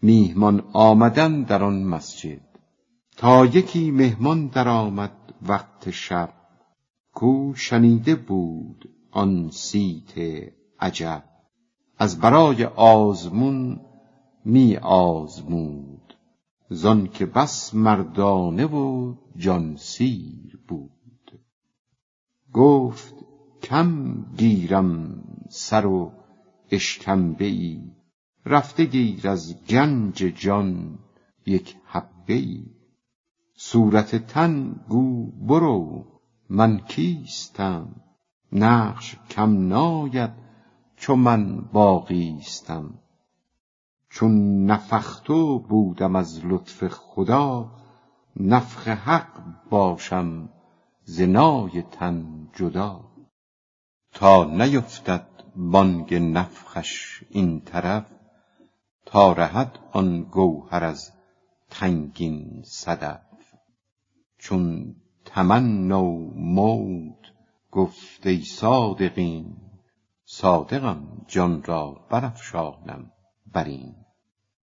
میهمان آمدن در آن مسجد. تا یکی مهمان در آمد وقت شب، کو شنیده بود آن صیت عجب. از برای آزمون می آزمود، زان که بس مردانه و جان سیر بود. گفت کم گیرم سر و اشکمبه ای، رفته گیر از گنج جان یک حبه ای. صورت تن گو برو من کیستم، نقش کم ناید چو من باقیستم. چون نفختو بودم از لطف خدا، نفخ حق باشم ز نای تن جدا. تا نیفتد بانگ نفخش این طرف، تا رهد آن گوهر از تنگین صدف. چون تمنوا موت گفت ای صادقین، صادقم جان را برافشانم برین.